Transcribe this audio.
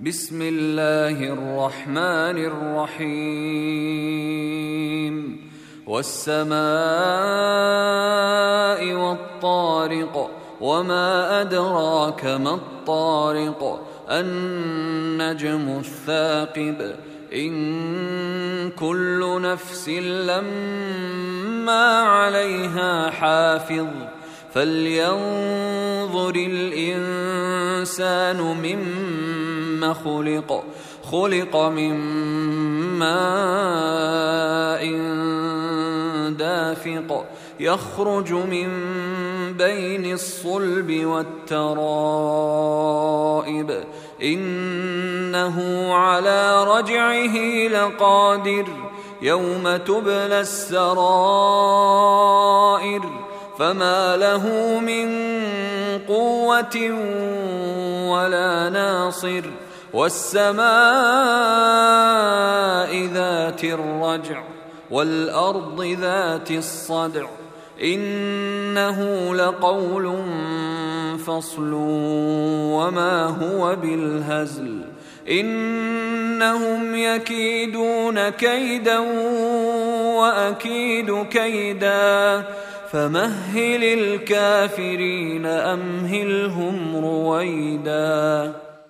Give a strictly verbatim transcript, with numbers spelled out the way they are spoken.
بسم الله الرحمن الرحيم والسماء والطارق وما أدراك ما الطارق النجم الثاقب إن كل نفس لما عليها حافظ فلينظر الإنسان مما خلق خلق من ماء دافق يخرج من بين الصلب والترائب إنه على رجعه لقادر يوم تبلى السرائر فما له من قوة ولا ناصر والسماء ذات الرجع والأرض ذات الصدع إنه لقول فصل وما هو بالهزل إنهم يكيدون كيدا وأكيد كيدا فمهل الكافرين أمهلهم رويدا.